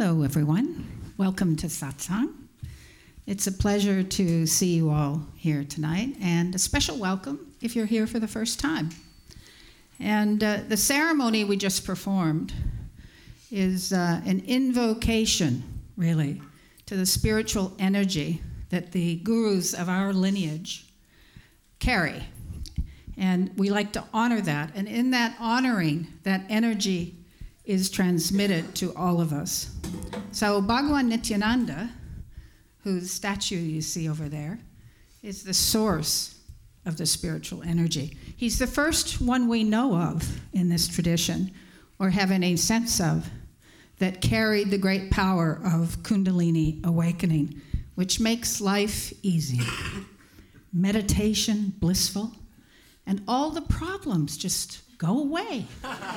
Hello, everyone. Welcome to Satsang. It's a pleasure to see you all here tonight, and a special welcome if you're here for the first time. And the ceremony we just performed is an invocation, really, to the spiritual energy that the gurus of our lineage carry. And we like to honor that. And in that honoring, that energy is transmitted to all of us. So Bhagavan Nityananda, whose statue you see over there, is the source of the spiritual energy. He's the first one we know of in this tradition, or have any sense of, that carried the great power of Kundalini awakening, which makes life easy, meditation blissful, and all the problems just go away.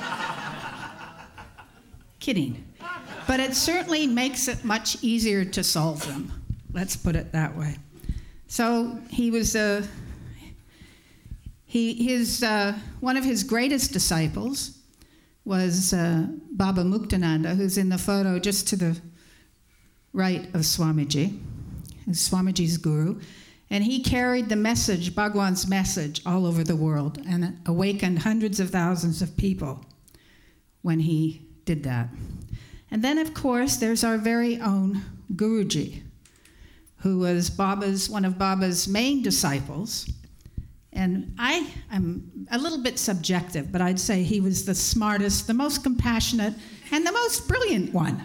Kidding. But it certainly makes it much easier to solve them. Let's put it that way. So he was one of his greatest disciples was Baba Muktananda, who's in the photo just to the right of Swamiji, who's Swamiji's guru. And he carried the message, Bhagwan's message, all over the world and awakened hundreds of thousands of people when he did that. And then, of course, there's our very own Guruji, who was one of Baba's main disciples. And I am a little bit subjective, but I'd say he was the smartest, the most compassionate, and the most brilliant one.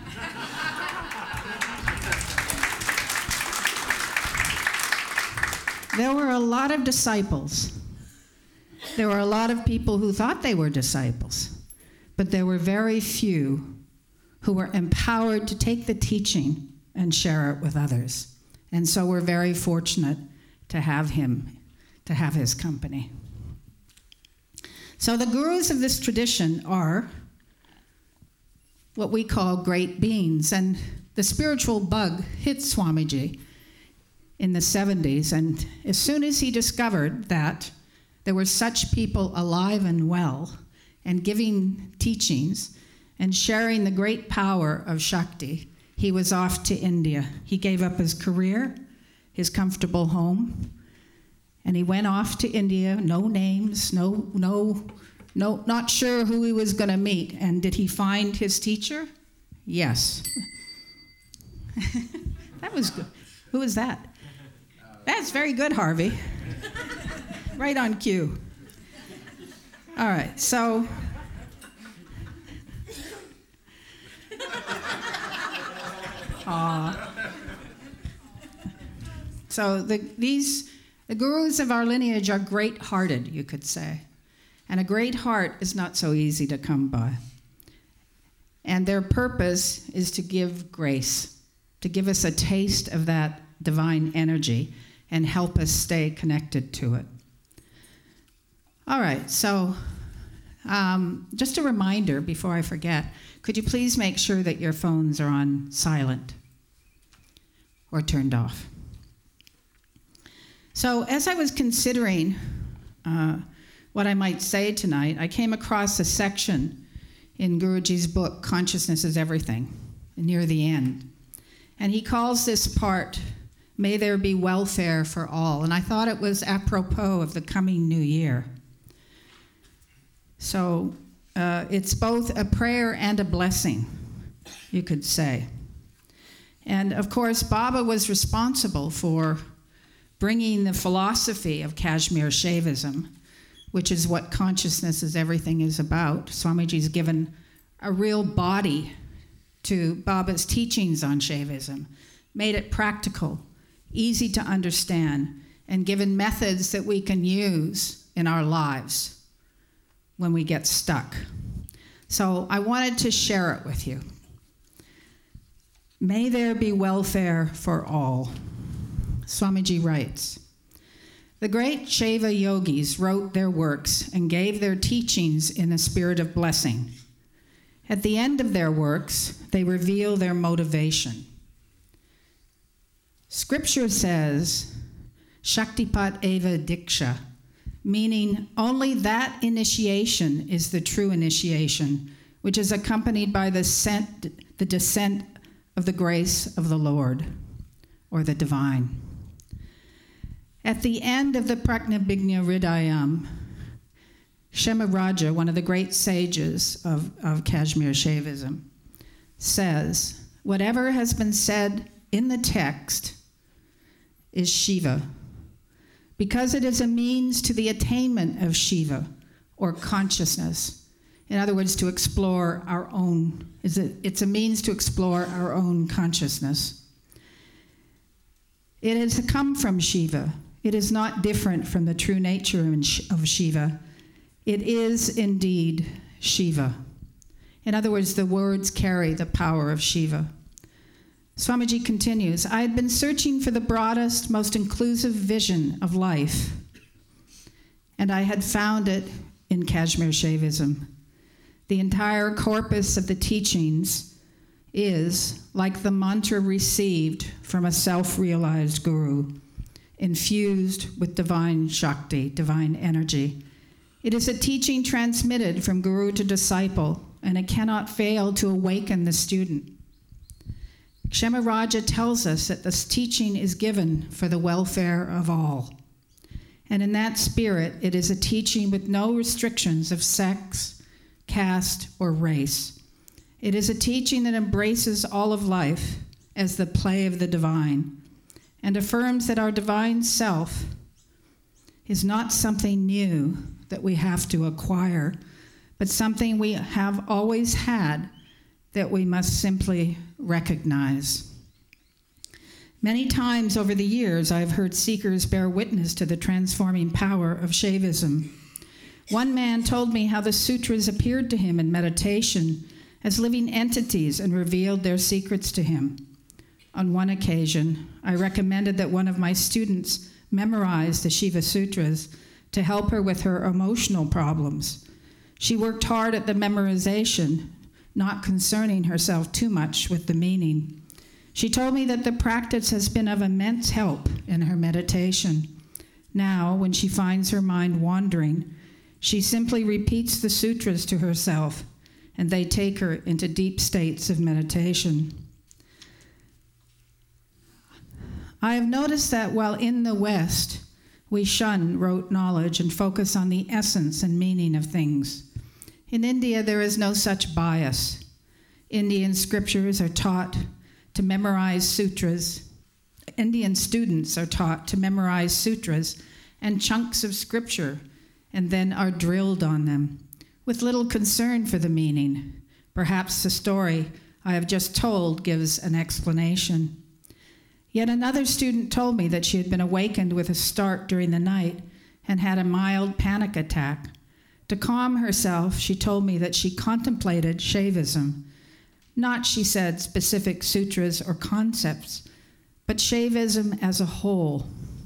There were a lot of disciples. There were a lot of people who thought they were disciples, but there were very few who were empowered to take the teaching and share it with others. And so we're very fortunate to have him, to have his company. So the gurus of this tradition are what we call great beings. And the spiritual bug hit Swamiji in the 70s. And as soon as he discovered that there were such people alive and well and giving teachings and sharing the great power of Shakti, he was off to India. He gave up his career, his comfortable home, and he went off to India, no names, not sure who he was going to meet. And did he find his teacher? Yes. That was good. Who was that? That's very good, Harvey. Right on cue. All right, so the gurus of our lineage are great-hearted, you could say. And a great heart is not so easy to come by. And their purpose is to give grace, to give us a taste of that divine energy and help us stay connected to it. All right, so just a reminder before I forget, could you please make sure that your phones are on silent or turned off? So as I was considering what I might say tonight, I came across a section in Guruji's book, Consciousness is Everything, near the end. And he calls this part, May There Be Welfare for All. And I thought it was apropos of the coming new year. So it's both a prayer and a blessing, you could say. And of course, Baba was responsible for bringing the philosophy of Kashmir Shaivism, which is what Consciousness is Everything is about. Swamiji's given a real body to Baba's teachings on Shaivism, made it practical, easy to understand, and given methods that we can use in our lives when we get stuck. So I wanted to share it with you. May there be welfare for all. Swamiji writes, the great Shaiva yogis wrote their works and gave their teachings in a spirit of blessing. At the end of their works, they reveal their motivation. Scripture says, Shaktipat Eva Diksha, meaning only that initiation is the true initiation, which is accompanied by the descent of the grace of the Lord, or the divine. At the end of the Prajnabhignya Hridayam, Kshemaraja, one of the great sages of Kashmir Shaivism, says, whatever has been said in the text is Shiva, because it is a means to the attainment of Shiva, or consciousness. In other words, to explore our own, it's a means to explore our own consciousness. It has come from Shiva. It is not different from the true nature of Shiva. It is indeed Shiva. In other words, the words carry the power of Shiva. Swamiji continues, I had been searching for the broadest, most inclusive vision of life, and I had found it in Kashmir Shaivism. The entire corpus of the teachings is like the mantra received from a self-realized guru, infused with divine Shakti, divine energy. It is a teaching transmitted from guru to disciple, and it cannot fail to awaken the student. Kshemaraja tells us that this teaching is given for the welfare of all. And in that spirit, it is a teaching with no restrictions of sex, caste, or race. It is a teaching that embraces all of life as the play of the divine, and affirms that our divine self is not something new that we have to acquire, but something we have always had that we must simply recognize. Many times over the years, I've heard seekers bear witness to the transforming power of Shaivism. One man told me how the sutras appeared to him in meditation as living entities and revealed their secrets to him. On one occasion, I recommended that one of my students memorize the Shiva Sutras to help her with her emotional problems. She worked hard at the memorization, not concerning herself too much with the meaning. She told me that the practice has been of immense help in her meditation. Now, when she finds her mind wandering, she simply repeats the sutras to herself, and they take her into deep states of meditation. I have noticed that while in the West, we shun rote knowledge and focus on the essence and meaning of things. In India, there is no such bias. Indian scriptures are taught to memorize sutras. Indian students are taught to memorize sutras and chunks of scripture, and then are drilled on them, with little concern for the meaning. Perhaps the story I have just told gives an explanation. Yet another student told me that she had been awakened with a start during the night and had a mild panic attack. To calm herself, she told me that she contemplated Shaivism. Not, she said, specific sutras or concepts, but Shaivism as a whole.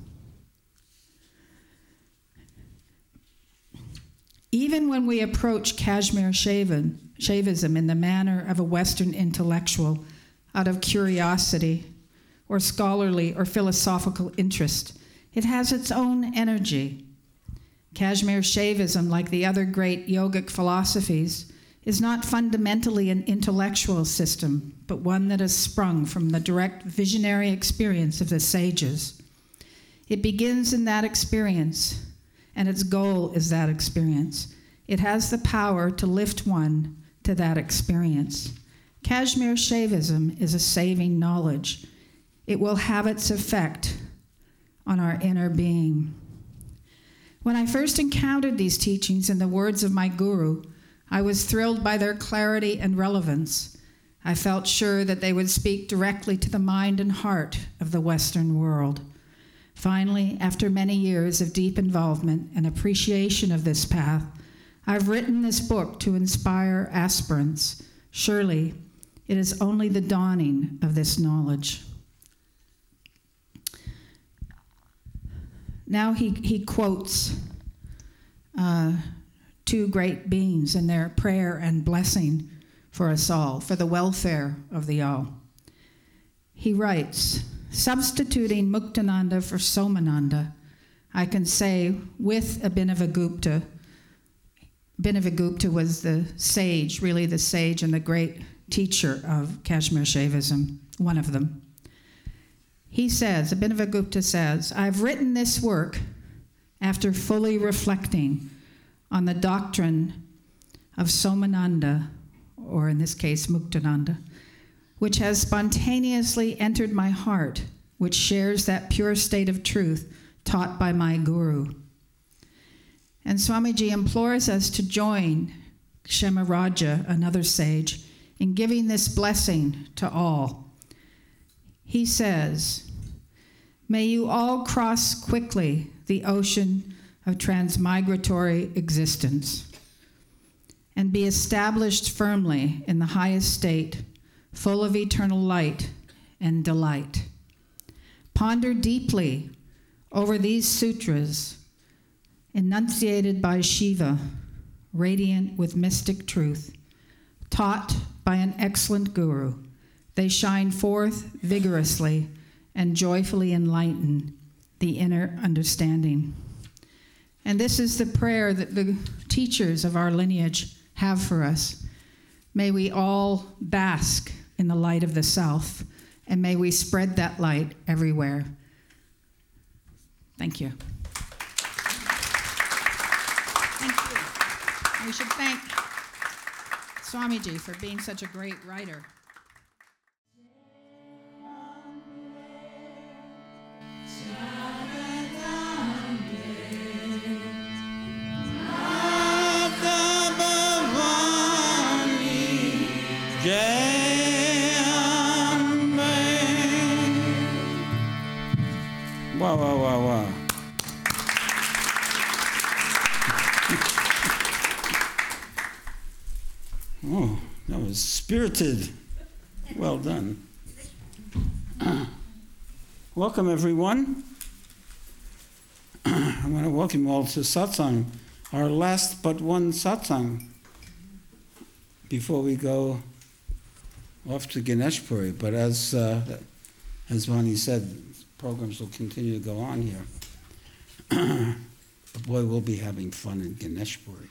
Even when we approach Kashmir Shaivism in the manner of a Western intellectual, out of curiosity or scholarly or philosophical interest, it has its own energy. Kashmir Shaivism, like the other great yogic philosophies, is not fundamentally an intellectual system, but one that has sprung from the direct visionary experience of the sages. It begins in that experience, and its goal is that experience. It has the power to lift one to that experience. Kashmir Shaivism is a saving knowledge. It will have its effect on our inner being. When I first encountered these teachings in the words of my guru, I was thrilled by their clarity and relevance. I felt sure that they would speak directly to the mind and heart of the Western world. Finally, after many years of deep involvement and appreciation of this path, I've written this book to inspire aspirants. Surely, it is only the dawning of this knowledge. Now he quotes two great beings in their prayer and blessing for us all, for the welfare of the all. He writes, substituting Muktananda for Somananda, I can say with Abhinavagupta, Abhinavagupta was the sage, really the sage and the great teacher of Kashmir Shaivism, one of them. He says, Abhinavagupta says, I've written this work after fully reflecting on the doctrine of Somananda, or in this case, Muktananda, which has spontaneously entered my heart, which shares that pure state of truth taught by my guru. And Swamiji implores us to join Kshemaraja, another sage, in giving this blessing to all. He says, may you all cross quickly the ocean of transmigratory existence and be established firmly in the highest state, full of eternal light and delight. Ponder deeply over these sutras enunciated by Shiva, radiant with mystic truth, taught by an excellent guru. They shine forth vigorously and joyfully enlighten the inner understanding. And this is the prayer that the teachers of our lineage have for us. May we all bask in the light of the self, and may we spread that light everywhere. Thank you. Thank you. We should thank Swamiji for being such a great writer. Wow, wow, wow, wow. Oh, that was spirited. Well done. Welcome, everyone. I want to welcome you all to satsang, our last but one satsang before we go off to Ganesh Puri. But as Vani said, programs will continue to go on here. But boy, we'll be having fun in Ganesh Puri.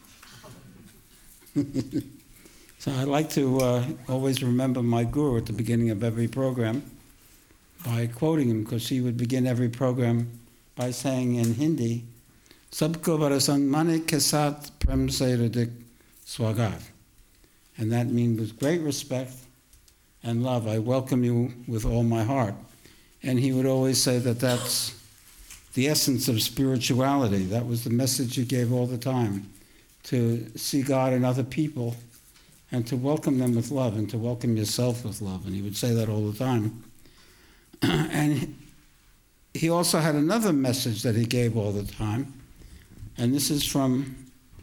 So I like to always remember my guru at the beginning of every program by quoting him, because he would begin every program by saying in Hindi, Sabko Varasanmane ke saath prem se hridik swagat. And that means with great respect and love, I welcome you with all my heart. And he would always say that that's the essence of spirituality. That was the message he gave all the time, to see God in other people and to welcome them with love and to welcome yourself with love. And he would say that all the time. And he also had another message that he gave all the time. And this is from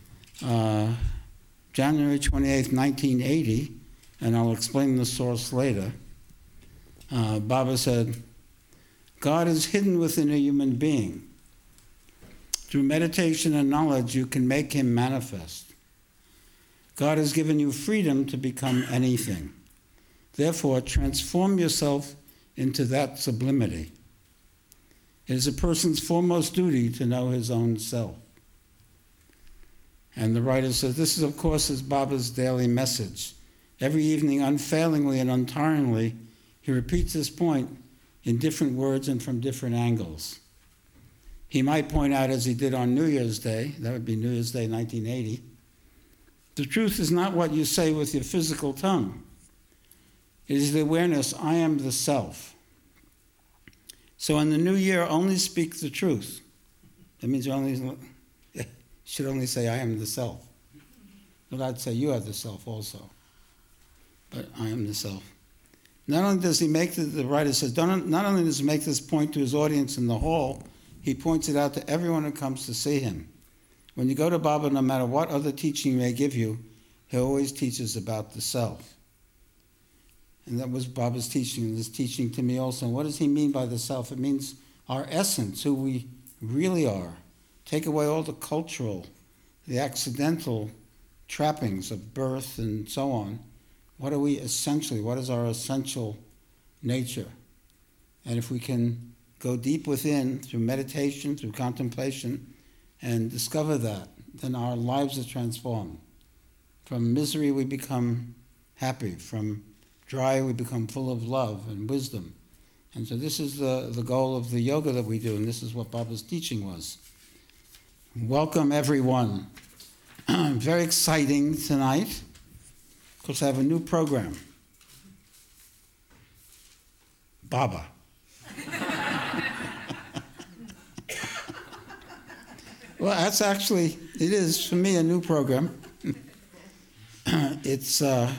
January 28th, 1980. And I'll explain the source later. Baba said, God is hidden within a human being. Through meditation and knowledge, you can make him manifest. God has given you freedom to become anything. Therefore, transform yourself into that sublimity. It is a person's foremost duty to know his own self. And the writer says, this is, of course, is Baba's daily message. Every evening, unfailingly and untiringly, he repeats this point in different words and from different angles. He might point out, as he did on New Year's Day, that would be New Year's Day 1980, the truth is not what you say with your physical tongue. It is the awareness, I am the self. So in the new year, only speak the truth. That means you should only say, I am the self. But I'd say, you are the self also. But I am the self. Not only does he make, the writer says, not only does he make this point to his audience in the hall, he points it out to everyone who comes to see him. When you go to Baba, no matter what other teaching he may give you, he always teaches about the self. And that was Baba's teaching, and his teaching to me also. And what does he mean by the self? It means our essence, who we really are. Take away all the cultural, the accidental trappings of birth and so on. What are we essentially? What is our essential nature? And if we can go deep within through meditation, through contemplation, and discover that, then our lives are transformed. From misery we become happy. From dry, we become full of love and wisdom. And so this is the goal of the yoga that we do, and this is what Baba's teaching was. Welcome, everyone. Very exciting tonight, because I have a new program. Baba. Well, it is for me a new program. It's a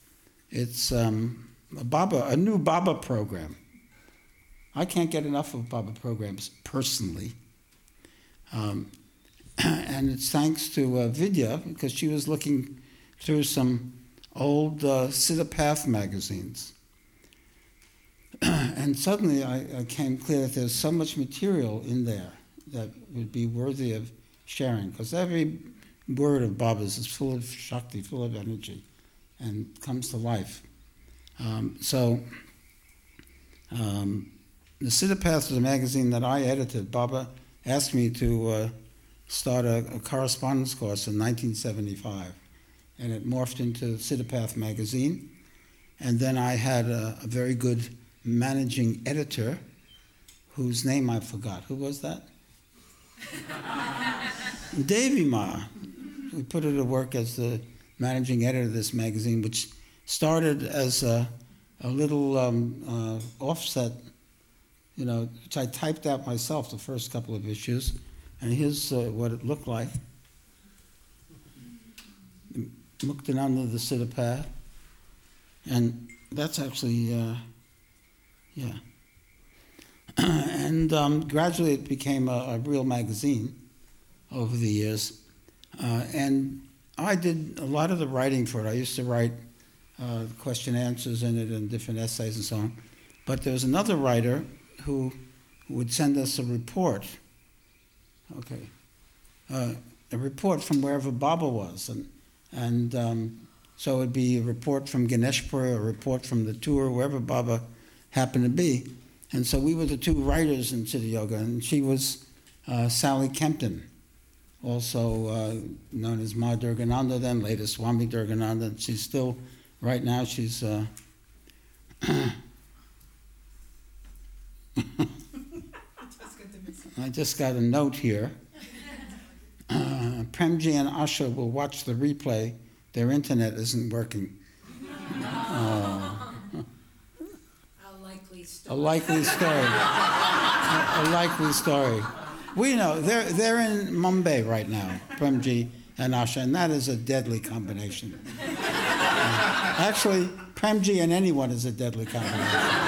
new Baba program. I can't get enough of Baba programs personally. And it's thanks to Vidya, because she was looking through some old Siddha Path magazines. And suddenly I came clear that there's so much material in there that would be worthy of sharing, because every word of Baba's is full of Shakti, full of energy, and comes to life. The Siddha Path is a magazine that I edited. Baba asked me to start a correspondence course in 1975, and it morphed into Siddha Path magazine. And then I had a very good managing editor, whose name I forgot. Who was that? Devi Ma. We put her to work as the managing editor of this magazine, which started as a little offset, which I typed out myself, the first couple of issues. And here's what it looked like. Muktananda, the Siddha Path. And that's actually, And gradually it became a real magazine over the years. And I did a lot of the writing for it. I used to write question answers in it and different essays and so on. But there was another writer who would send us a report. A report from wherever Baba was. And so it would be a report from Ganeshpur, a report from the tour, wherever Baba happened to be. And so we were the two writers in Siddha Yoga, and she was Sally Kempton, also known as Ma Durgananda then, later Swami Durgananda. She's still, right now, she's... I just got a note here. Premji and Asha will watch the replay. Their internet isn't working. A likely story. A likely story. We know they're in Mumbai right now, Premji and Asha, and that is a deadly combination. Actually, Premji and anyone is a deadly combination.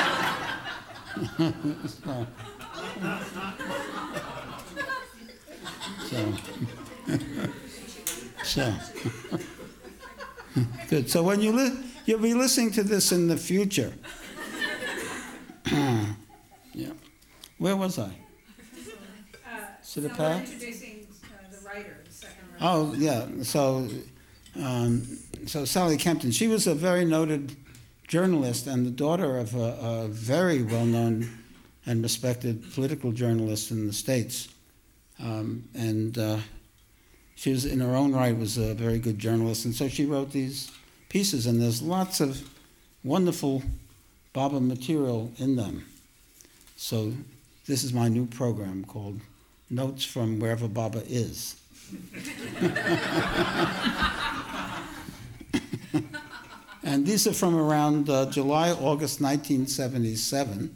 So good. So when you'll be listening to this in the future. Yeah. Where was I? Siddha Path? Introducing the writer, the second writer. Oh, yeah. So Sally Kempton, she was a very noted journalist and the daughter of a very well-known and respected political journalist in the States. She was, in her own right, was a very good journalist. And so she wrote these pieces, and there's lots of wonderful Baba material in them. So this is my new program called Notes from Wherever Baba Is. And these are from around July, August 1977,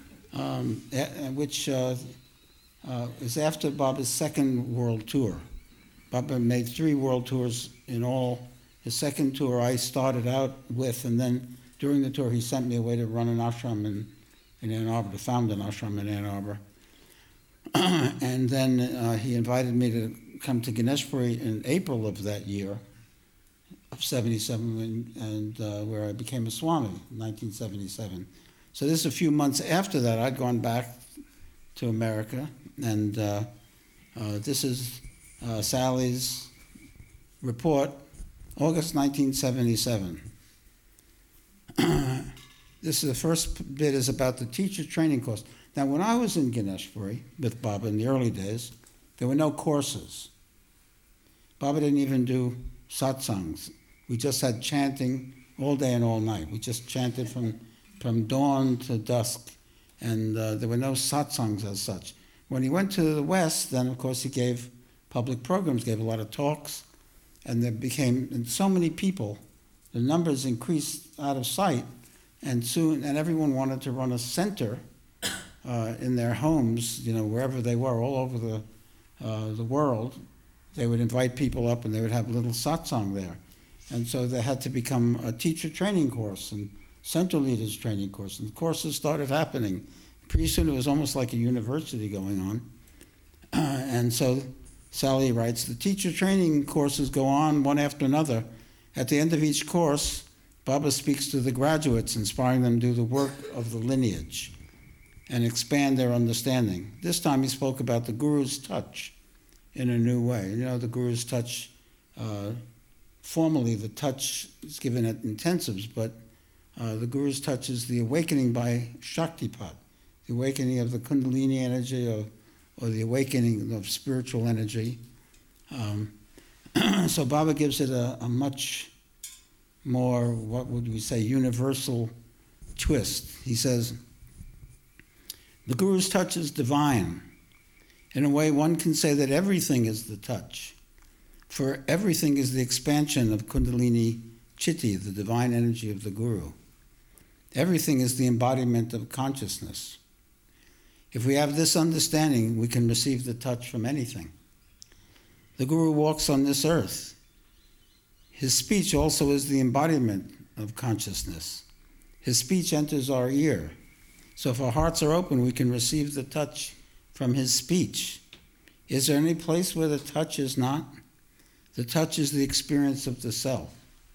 which is after Baba's second world tour. Baba made 3 world tours in all. His second tour I started out with, and then during the tour he sent me away to run an ashram in Ann Arbor, to found an ashram in Ann Arbor. And then he invited me to come to Ganeshpuri in April of that year, of 77, and where I became a Swami in 1977. So this is a few months after that. I'd gone back to America, and this is Sally's report, August 1977. This is the first bit is about the teacher training course. Now, when I was in Ganeshpuri with Baba in the early days, there were no courses. Baba didn't even do satsangs. We just had chanting all day and all night. We just chanted from dawn to dusk, and there were no satsangs as such. When he went to the West, then of course he gave public programs, gave a lot of talks, and there became so many people. The numbers increased out of sight, and everyone wanted to run a center in their homes, wherever they were, all over the world. They would invite people up, and they would have a little satsang there. And so there had to become a teacher training course and center leaders training course, and courses started happening. Pretty soon it was almost like a university going on. And so Sally writes, the teacher training courses go on one after another. At the end of each course, Baba speaks to the graduates, inspiring them to do the work of the lineage and expand their understanding. This time he spoke about the Guru's touch in a new way. The Guru's touch, formally the touch is given at intensives, but the Guru's touch is the awakening by Shaktipat, the awakening of the Kundalini energy or the awakening of spiritual energy. So Baba gives it a much more, what would we say, universal twist. He says, the Guru's touch is divine. In a way, one can say that everything is the touch, for everything is the expansion of Kundalini Chitti, the divine energy of the Guru. Everything is the embodiment of consciousness. If we have this understanding, we can receive the touch from anything. The Guru walks on this earth. His speech also is the embodiment of consciousness. His speech enters our ear. So if our hearts are open, we can receive the touch from his speech. Is there any place where the touch is not? The touch is the experience of the self.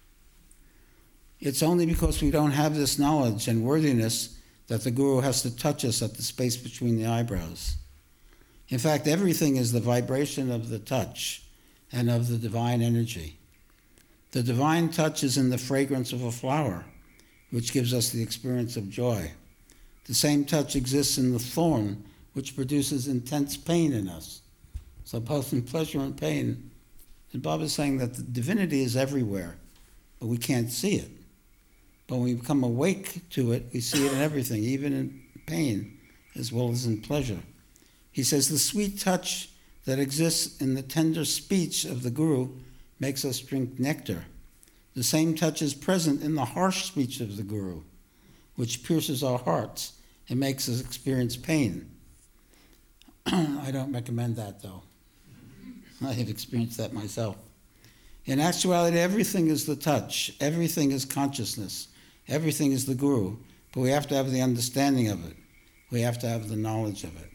It's only because we don't have this knowledge and worthiness that the Guru has to touch us at the space between the eyebrows. In fact, everything is the vibration of the touch and of the divine energy. The divine touch is in the fragrance of a flower, which gives us the experience of joy. The same touch exists in the thorn, which produces intense pain in us. So both in pleasure and pain. And Baba is saying that the divinity is everywhere, but we can't see it. But when we become awake to it, we see it in everything, even in pain as well as in pleasure. He says the sweet touch that exists in the tender speech of the Guru makes us drink nectar. The same touch is present in the harsh speech of the Guru, which pierces our hearts and makes us experience pain. I don't recommend that, though. I have experienced that myself. In actuality, everything is the touch. Everything is consciousness. Everything is the Guru. But we have to have the understanding of it. We have to have the knowledge of it.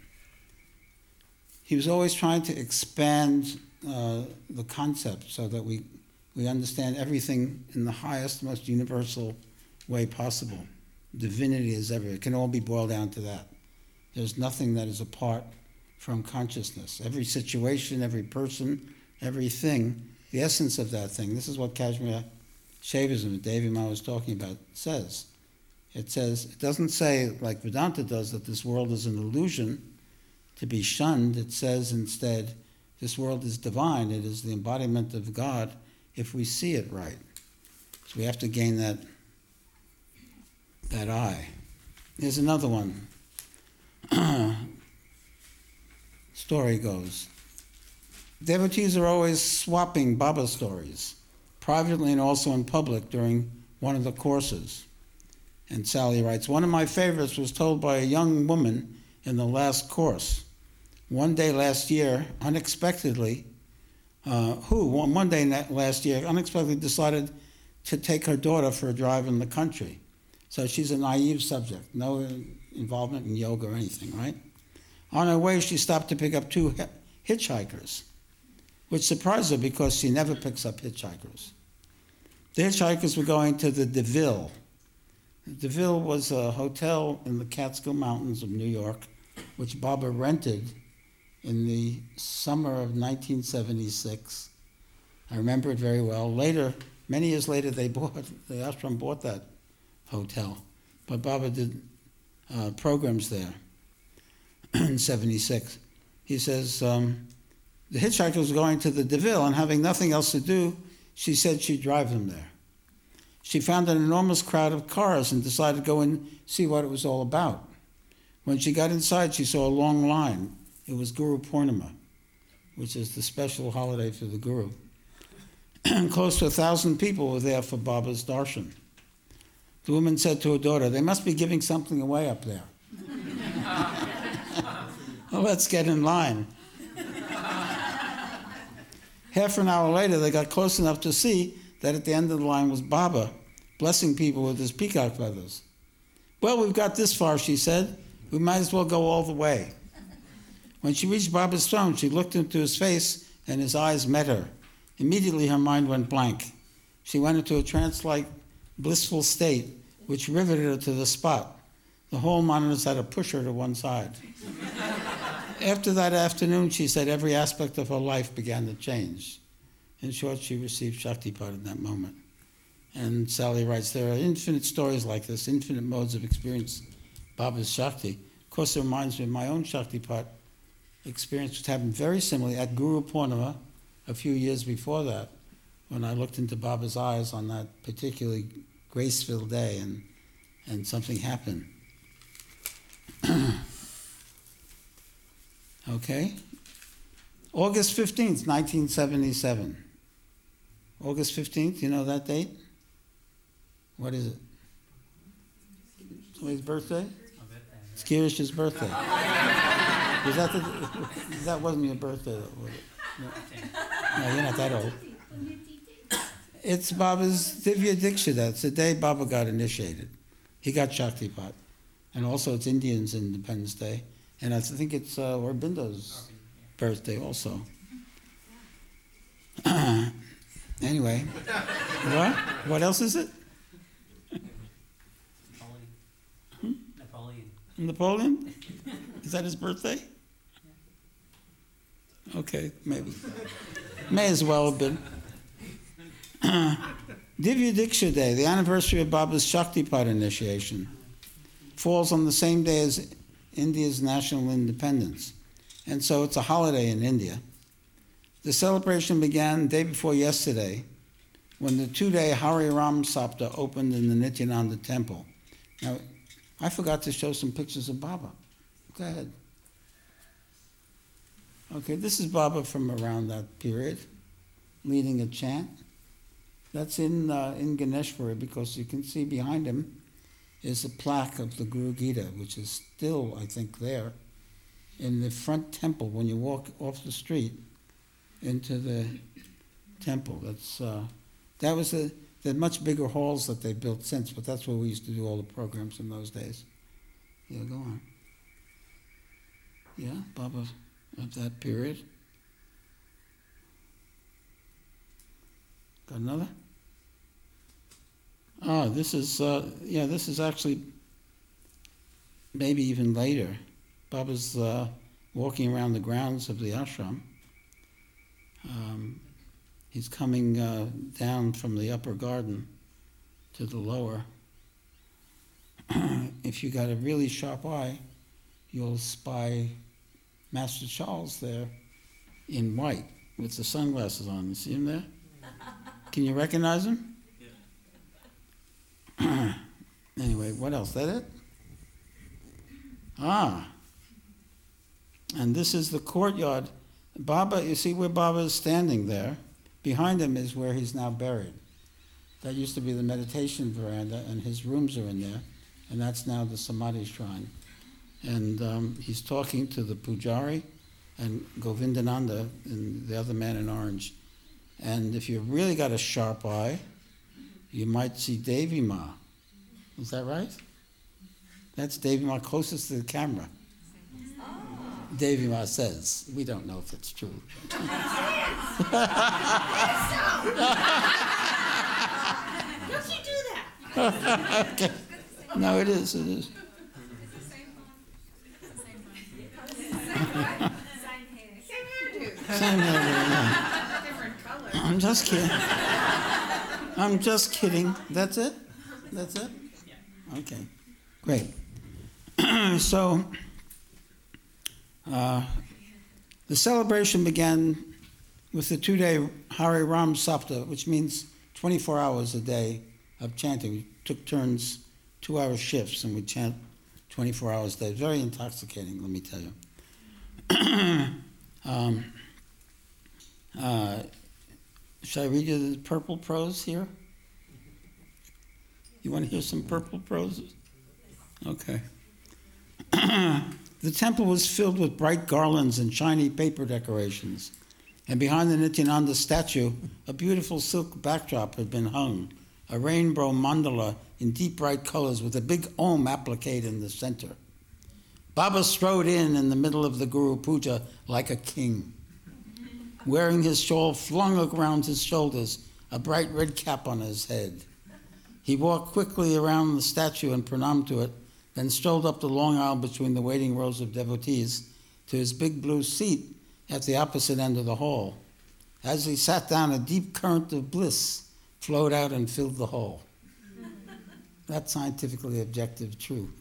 He was always trying to expand the concept so that we understand everything in the highest, most universal way possible. Divinity is everywhere. It can all be boiled down to that. There's nothing that is apart from consciousness. Every situation, every person, everything, the essence of that thing. This is what Kashmir Shaivism, Devi Ma was talking about, says. It doesn't say, like Vedanta does, that this world is an illusion to be shunned. It says instead, this world is divine. It is the embodiment of God if we see it right. So we have to gain that eye. Here's another one. Story goes, devotees are always swapping Baba stories, privately and also in public during one of the courses. And Sally writes, one of my favorites was told by a young woman in the last course. One day last year, unexpectedly, decided to take her daughter for a drive in the country. So she's a naive subject, no involvement in yoga or anything, right? On her way, she stopped to pick up two hitchhikers, which surprised her because she never picks up hitchhikers. The hitchhikers were going to the DeVille. The DeVille was a hotel in the Catskill Mountains of New York, which Baba rented in the summer of 1976. I remember it very well. Later, many years later, the ashram bought that hotel, but Baba did programs there in 76. He says, the hitchhiker was going to the DeVille, and having nothing else to do, she said she'd drive them there. She found an enormous crowd of cars and decided to go and see what it was all about. When she got inside, she saw a long line. It was Guru Purnima, which is the special holiday for the Guru. Close to 1,000 people were there for Baba's darshan. The woman said to her daughter, "They must be giving something away up there." Well, let's get in line. Half an hour later, they got close enough to see that at the end of the line was Baba, blessing people with his peacock feathers. "Well, we've got this far," she said. "We might as well go all the way." When she reached Baba's throne, she looked into his face, and his eyes met her. Immediately, her mind went blank. She went into a trance-like, blissful state, which riveted her to the spot. The hall monitors had to push her to one side. After that afternoon, she said every aspect of her life began to change. In short, she received Shaktipat in that moment. And Sally writes, there are infinite stories like this, infinite modes of experience Baba's Shakti. Of course, it reminds me of my own Shaktipat experience, which happened very similarly at Guru Purnima a few years before that, when I looked into Baba's eyes on that particularly grace-filled day, and something happened. Okay? August 15th, 1977. August 15th, you know that date? What is it? Somebody's birthday? It's Girish's birthday. That wasn't your birthday, though, was it? No, you're not that old. It's Baba's Divya Diksha. It's the day Baba got initiated. He got Shaktipat. And also it's Indians' Independence Day. And I think it's Aurobindo's birthday also. Anyway. What? What else is it? Napoleon. Napoleon? Is that his birthday? Okay, maybe. May as well have been. Divya Diksha Day, the anniversary of Baba's Shaktipat initiation, falls on the same day as India's national independence. And so it's a holiday in India. The celebration began the day before yesterday when the 2-day Hari Ram Sapta opened in the Nityananda temple. Now, I forgot to show some pictures of Baba. Go ahead. Okay, this is Baba from around that period, leading a chant. That's in Ganeshwari, because you can see behind him is a plaque of the Guru Gita, which is still, I think, there in the front temple when you walk off the street into the temple. That was the much bigger halls that they built since, but that's where we used to do all the programs in those days. Yeah, go on. Yeah, Baba of that period. Got another? This is actually maybe even later. Baba's walking around the grounds of the ashram. He's coming down from the upper garden to the lower. If you got a really sharp eye, you'll spy Master Charles there in white with the sunglasses on. You see him there? Can you recognize him? Yeah. Anyway, what else? That it? And this is the courtyard. Baba, you see where Baba is standing there? Behind him is where he's now buried. That used to be the meditation veranda, and his rooms are in there, and that's now the Samadhi shrine. And he's talking to the Pujari and Govindananda and the other man in orange. And if you really got a sharp eye, you might see Devi Ma. Is that right? That's Devi Ma closest to the camera. Devi Ma says. We don't know if it's true. Don't you do that? Okay. No, it is. It is. Same hairdo, yeah. Different color. I'm just kidding. I'm just kidding. That's it? That's it? Yeah. Okay. Great. So, the celebration began with the 2-day Hari Ram Sapta, which means 24 hours a day of chanting. We took turns, 2-hour shifts, and we chant 24 hours a day. Very intoxicating, let me tell you. Should I read you the purple prose here? You want to hear some purple prose? Okay. The temple was filled with bright garlands and shiny paper decorations, and behind the Nityananda statue, a beautiful silk backdrop had been hung, a rainbow mandala in deep bright colors with a big Om applique in the center. Baba strode in the middle of the Guru Puja like a king, wearing his shawl flung around his shoulders, a bright red cap on his head. He walked quickly around the statue and pranam to it, then strolled up the long aisle between the waiting rows of devotees to his big blue seat at the opposite end of the hall. As he sat down, a deep current of bliss flowed out and filled the hall. That's scientifically objective truth.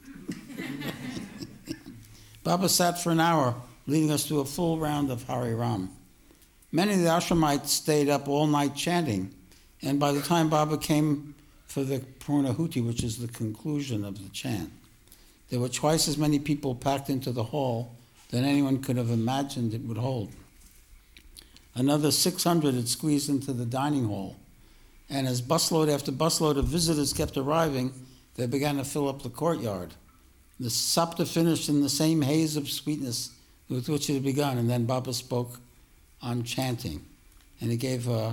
Baba sat for an hour, leading us to a full round of Hari Ram. Many of the ashramites stayed up all night chanting, and by the time Baba came for the Purnahuti, which is the conclusion of the chant, there were twice as many people packed into the hall than anyone could have imagined it would hold. Another 600 had squeezed into the dining hall, and as busload after busload of visitors kept arriving, they began to fill up the courtyard. The sapta finished in the same haze of sweetness with which it had begun, and then Baba spoke on chanting, and he gave a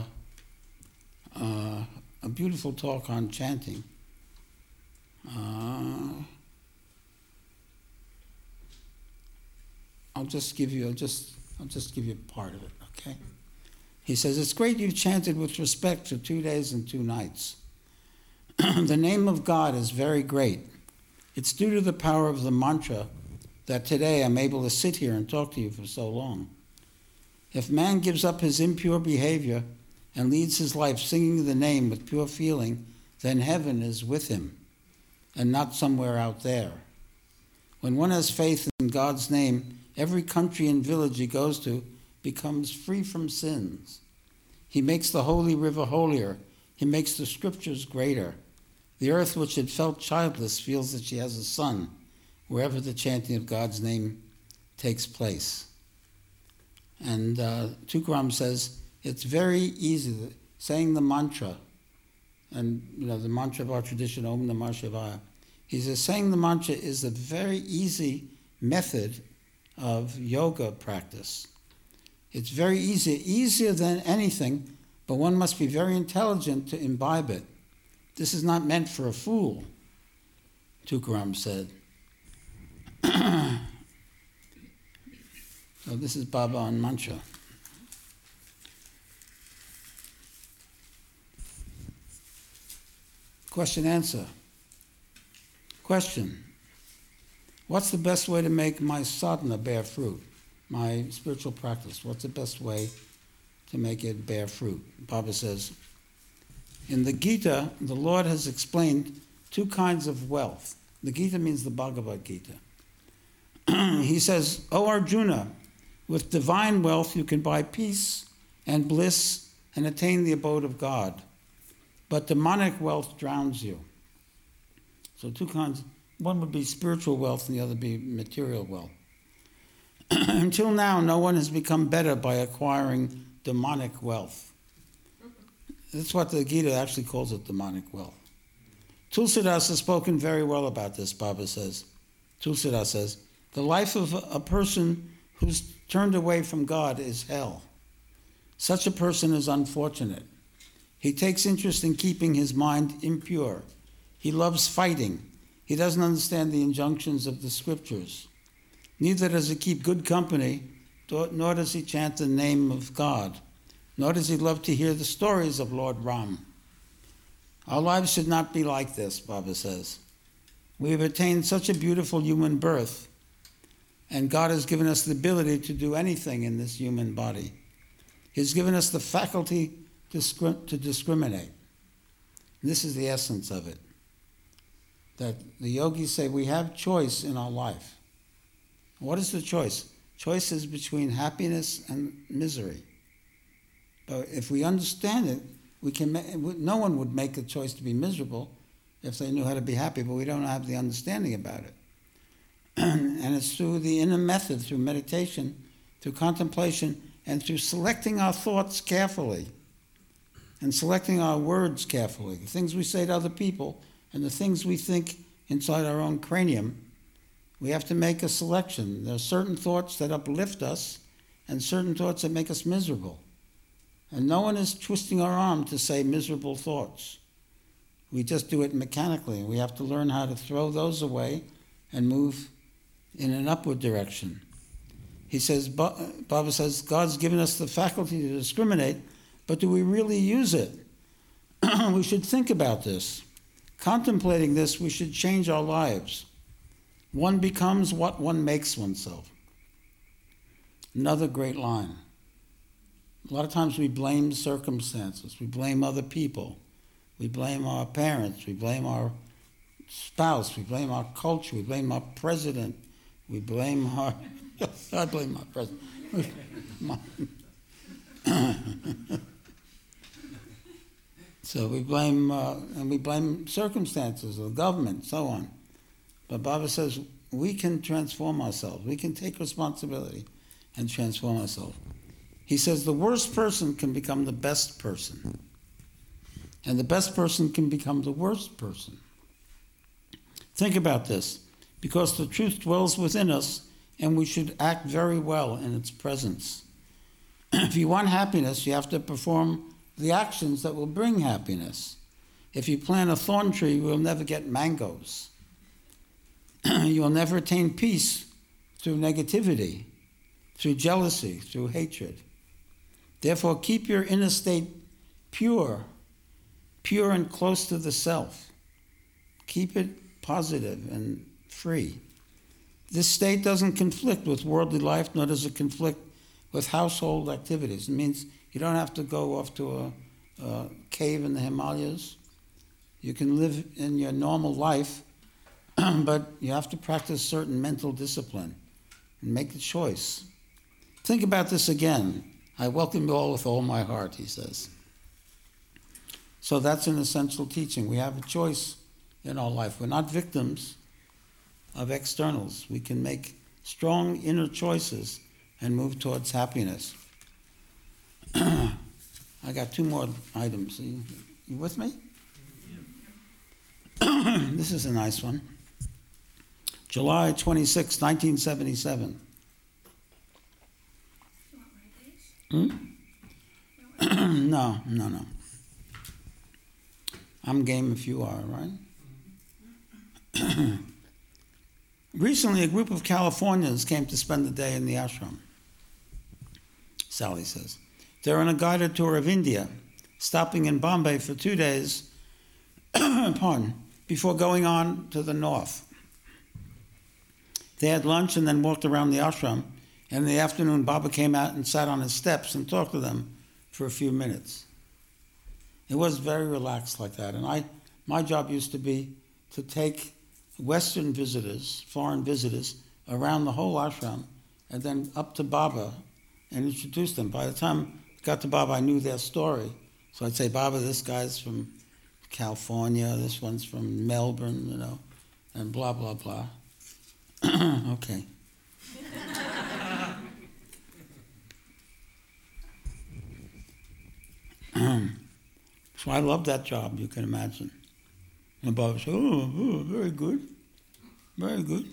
beautiful talk on chanting. I'll just give you part of it, okay? He says, "It's great you've chanted with respect for 2 days and 2 nights. The name of God is very great. It's due to the power of the mantra that today I'm able to sit here and talk to you for so long. If man gives up his impure behavior and leads his life singing the name with pure feeling, then heaven is with him and not somewhere out there. When one has faith in God's name, every country and village he goes to becomes free from sins. He makes the holy river holier. He makes the scriptures greater. The earth which had felt childless feels that she has a son wherever the chanting of God's name takes place." And Tukaram says, it's very easy, saying the mantra, and the mantra of our tradition, Om Namah Shivaya. He says, saying the mantra is a very easy method of yoga practice. It's very easy, easier than anything, but one must be very intelligent to imbibe it. This is not meant for a fool, Tukaram said. So this is Baba on mantra. Question answer. Question. What's the best way to make my sadhana bear fruit? My spiritual practice. What's the best way to make it bear fruit? Baba says, in the Gita, the Lord has explained 2 kinds of wealth. The Gita means the Bhagavad Gita. He says, O Arjuna, with divine wealth you can buy peace and bliss and attain the abode of God. But demonic wealth drowns you. So 2 kinds. One would be spiritual wealth and the other be material wealth. Until now, no one has become better by acquiring demonic wealth. That's what the Gita actually calls it, demonic wealth. Tulsidas has spoken very well about this, Baba says. Tulsidas says, the life of a person who's turned away from God is hell. Such a person is unfortunate. He takes interest in keeping his mind impure. He loves fighting. He doesn't understand the injunctions of the scriptures. Neither does he keep good company, nor does he chant the name of God, nor does he love to hear the stories of Lord Ram. Our lives should not be like this, Baba says. We have attained such a beautiful human birth, and God has given us the ability to do anything in this human body. He's given us the faculty to discriminate. And this is the essence of it. That the yogis say we have choice in our life. What is the choice? Choice is between happiness and misery. But if we understand it, no one would make a choice to be miserable if they knew how to be happy, but we don't have the understanding about it. And it's through the inner method, through meditation, through contemplation, and through selecting our thoughts carefully and selecting our words carefully, the things we say to other people and the things we think inside our own cranium. We have to make a selection. There are certain thoughts that uplift us and certain thoughts that make us miserable. And no one is twisting our arm to say miserable thoughts. We just do it mechanically. We have to learn how to throw those away and move in an upward direction. He says, Baba says, God's given us the faculty to discriminate, but do we really use it? We should think about this. Contemplating this, we should change our lives. One becomes what one makes oneself. Another great line. A lot of times we blame circumstances. We blame other people. We blame our parents. We blame our spouse. We blame our culture. We blame our president. We blame our... I blame my president. So we blame, and we blame circumstances, the government, so on. But Baba says we can transform ourselves. We can take responsibility and transform ourselves. He says the worst person can become the best person. And the best person can become the worst person. Think about this. Because the truth dwells within us, and we should act very well in its presence. If you want happiness, you have to perform the actions that will bring happiness. If you plant a thorn tree, you will never get mangoes. You will never attain peace through negativity, through jealousy, through hatred. Therefore, keep your inner state pure and close to the self. Keep it positive and free. This state doesn't conflict with worldly life, nor does it conflict with household activities. It means you don't have to go off to a cave in the Himalayas. You can live in your normal life, but you have to practice certain mental discipline and make the choice. Think about this again. I welcome you all with all my heart, he says. So that's an essential teaching. We have a choice in our life. We're not victims of externals. We can make strong inner choices and move towards happiness. I got two more items. You with me? This is a nice one. July 26, 1977. No. I'm game if you are, right? Recently, a group of Californians came to spend the day in the ashram, Sally says. They're on a guided tour of India, stopping in Bombay for 2 days before going on to the north. They had lunch and then walked around the ashram, and in the afternoon, Baba came out and sat on his steps and talked to them for a few minutes. It was very relaxed like that, and my job used to be to take Western visitors, foreign visitors, around the whole ashram, and then up to Baba and introduce them. By the time I got to Baba, I knew their story. So I'd say, Baba, this guy's from California, this one's from Melbourne, and blah, blah, blah. Okay. So I love that job, you can imagine. And Baba said, oh, very good, very good.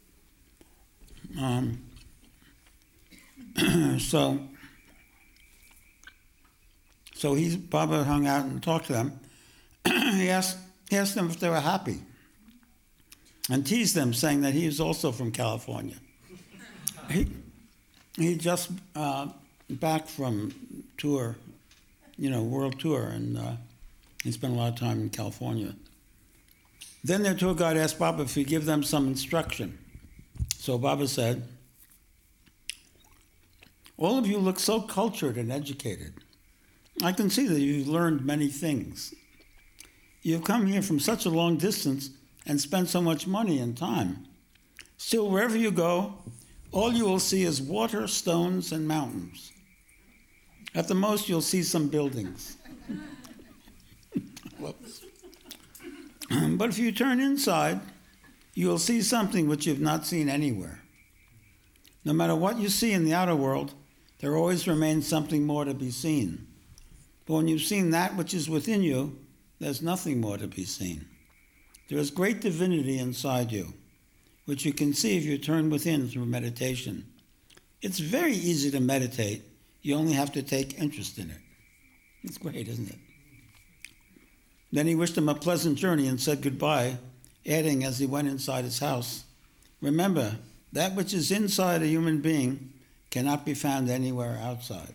So Baba hung out and talked to them. He asked them if they were happy and teased them, saying that he is also from California. He just back from tour, world tour, and he spent a lot of time in California. Then their tour guide asked Baba if he'd give them some instruction. So Baba said, all of you look so cultured and educated. I can see that you've learned many things. You've come here from such a long distance and spent so much money and time. Still, wherever you go, all you will see is water, stones, and mountains. At the most, you'll see some buildings. close. But if you turn inside, you will see something which you've not seen anywhere. No matter what you see in the outer world, there always remains something more to be seen. But when you've seen that which is within you, there's nothing more to be seen. There is great divinity inside you, which you can see if you turn within through meditation. It's very easy to meditate. You only have to take interest in it. It's great, isn't it? Then he wished him a pleasant journey and said goodbye, adding as he went inside his house, "Remember, that which is inside a human being cannot be found anywhere outside."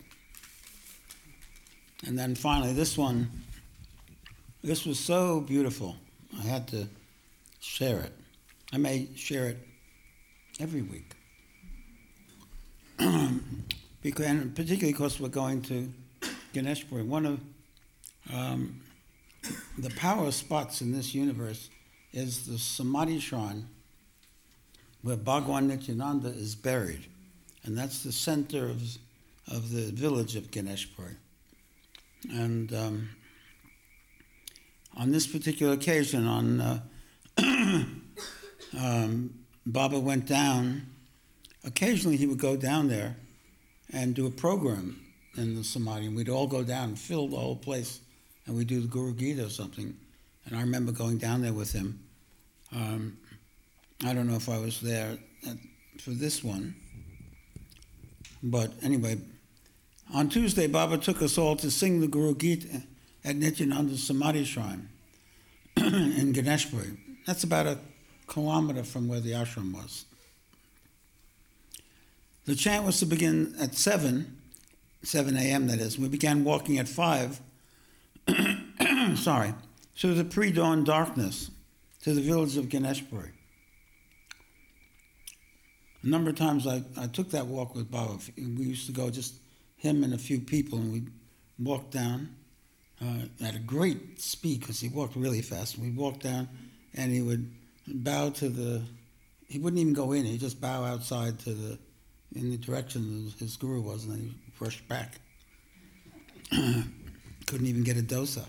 And then finally, this one, this was so beautiful, I had to share it. I may share it every week. Because, and particularly because we're going to Ganeshpuri. One of the power spots in this universe is the Samadhi Shrine where Bhagwan Nityananda is buried. And that's the center of the village of Ganeshpuri. And on this particular occasion, Baba went down. Occasionally he would go down there and do a program in the Samadhi, and we'd all go down and fill the whole place, and we'd do the Guru Gita or something. And I remember going down there with him. I don't know if I was there for this one, but anyway, on Tuesday, Baba took us all to sing the Guru Gita at Nityananda's Samadhi Shrine in Ganeshpuri. That's about a kilometer from where the ashram was. The chant was to begin at 7 a.m. that is. We began walking at 5, through the pre-dawn darkness to the village of Ganeshpuri. A number of times I took that walk with Baba. We used to go, just him and a few people, and we'd walk down at a great speed because he walked really fast. We'd walk down and he would bow to he wouldn't even go in, he'd just bow outside in the direction his guru was, and then he'd rush back. Couldn't even get a dosa.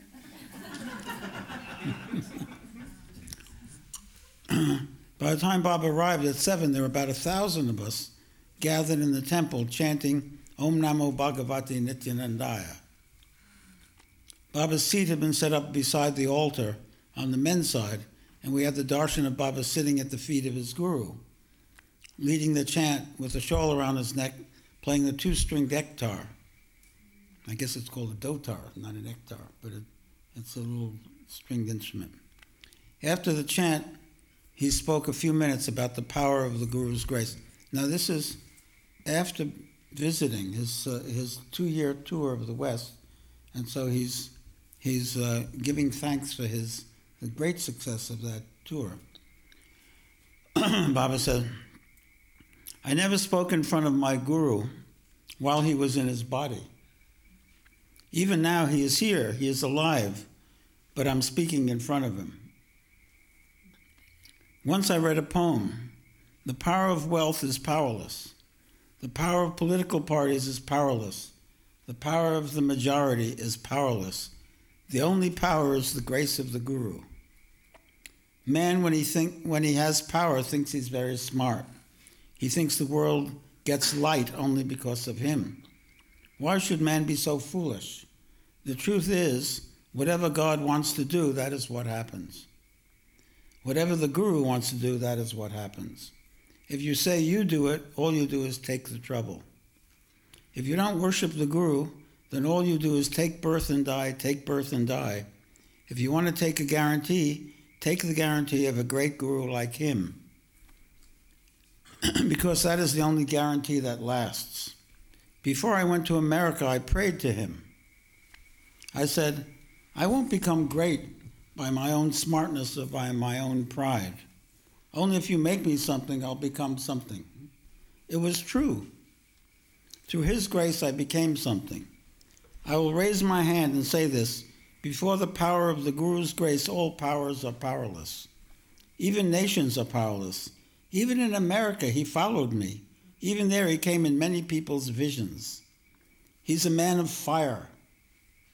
By the time Baba arrived at 7, there were about 1,000 of us gathered in the temple chanting Om Namo Bhagavate Nityanandaya. Baba's seat had been set up beside the altar on the men's side, and we had the darshan of Baba sitting at the feet of his guru, leading the chant with a shawl around his neck, playing the 2-stringed ektar. I guess it's called a dotar, not an ektar, but it's a little stringed instrument. After the chant, he spoke a few minutes about the power of the Guru's grace. Now this is after visiting his 2-year tour of the West, and so he's giving thanks for the great success of that tour. Baba said, "I never spoke in front of my Guru while he was in his body. Even now he is here, he is alive, but I'm speaking in front of him. Once I read a poem, the power of wealth is powerless. The power of political parties is powerless. The power of the majority is powerless. The only power is the grace of the Guru. Man, when he has power, thinks he's very smart. He thinks the world gets light only because of him. Why should man be so foolish? The truth is, whatever God wants to do, that is what happens. Whatever the Guru wants to do, that is what happens. If you say you do it, all you do is take the trouble. If you don't worship the Guru, then all you do is take birth and die, take birth and die. If you want to take a guarantee, take the guarantee of a great Guru like him, because that is the only guarantee that lasts. Before I went to America, I prayed to him. I said, I won't become great by my own smartness or by my own pride. Only if you make me something, I'll become something. It was true. Through his grace, I became something. I will raise my hand and say this: before the power of the Guru's grace, all powers are powerless. Even nations are powerless. Even in America, he followed me. Even there, he came in many people's visions. He's a man of fire.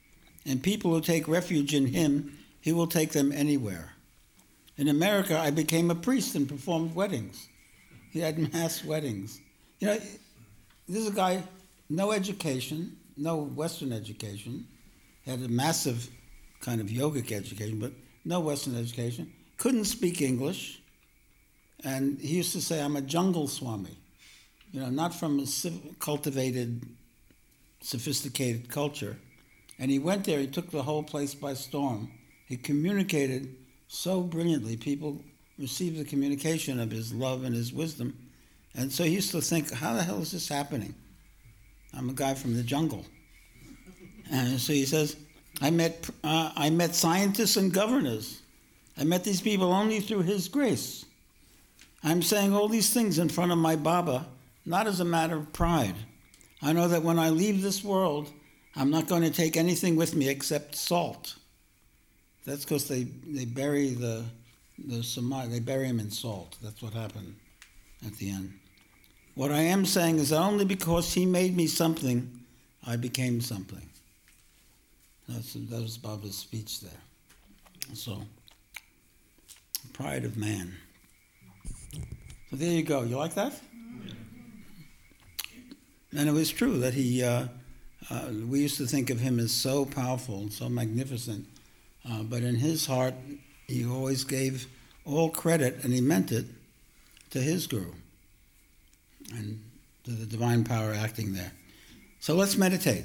and people who take refuge in him, he will take them anywhere. In America, I became a priest and performed weddings. He had mass weddings. You know, this is a guy, no education, no Western education. He had a massive kind of yogic education, but no Western education. Couldn't speak English. And he used to say, I'm a jungle Swami. You know, not from a cultivated, sophisticated culture. And he went there, he took the whole place by storm. He communicated so brilliantly. People received the communication of his love and his wisdom. And so he used to think, how the hell is this happening? I'm a guy from the jungle. And so he says, I met scientists and governors. I met these people only through his grace. I'm saying all these things in front of my Baba, not as a matter of pride. I know that when I leave this world, I'm not going to take anything with me except salt. That's because they bury the Samadhi, they bury him in salt. That's what happened at the end. What I am saying is that only because he made me something, I became something. That was Baba's speech there. So, pride of man. So there you go. You like that? And it was true that he, we used to think of him as so powerful and so magnificent, but in his heart, he always gave all credit, and he meant it, to his guru and to the divine power acting there. So let's meditate.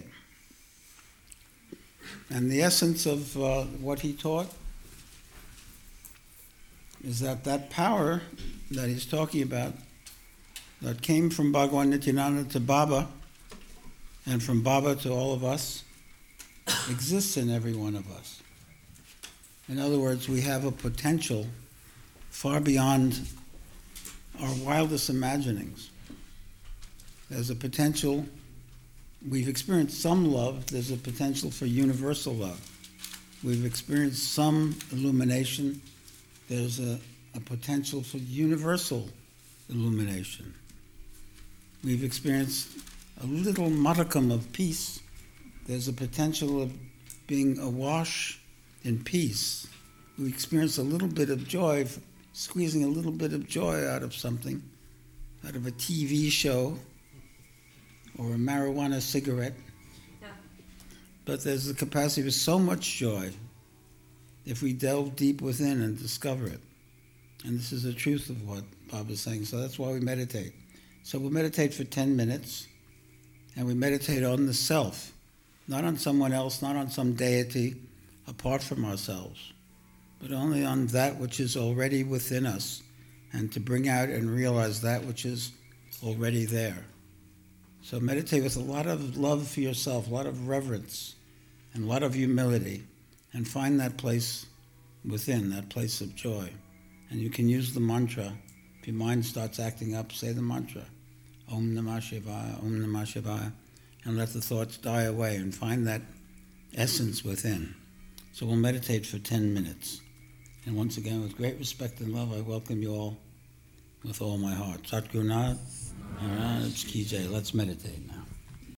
And the essence of what he taught is that power that he's talking about, that came from Bhagavan Nityananda to Baba, and from Baba to all of us, exists in every one of us. In other words, we have a potential far beyond our wildest imaginings. There's a potential, we've experienced some love, there's a potential for universal love. We've experienced some illumination, there's a potential for universal illumination. We've experienced a little modicum of peace, there's a potential of being awash in peace. We experience a little bit of joy, squeezing a little bit of joy out of something, out of a TV show or a marijuana cigarette. Yeah. But there's the capacity for so much joy if we delve deep within and discover it. And this is the truth of what Bob is saying. So that's why we meditate. So we'll meditate for 10 minutes, and we meditate on the self, not on someone else, not on some deity apart from ourselves, but only on that which is already within us, and to bring out and realize that which is already there. So meditate with a lot of love for yourself, a lot of reverence, and a lot of humility, and find that place within, that place of joy. And you can use the mantra. If your mind starts acting up, say the mantra, Om Namah Shivaya, Om Namah Shivaya, and let the thoughts die away and find that essence within. So we'll meditate for 10 minutes. And once again, with great respect and love, I welcome you all with all my heart. Sat Guru Nanak Maharaj Ki Jai. Let's meditate now.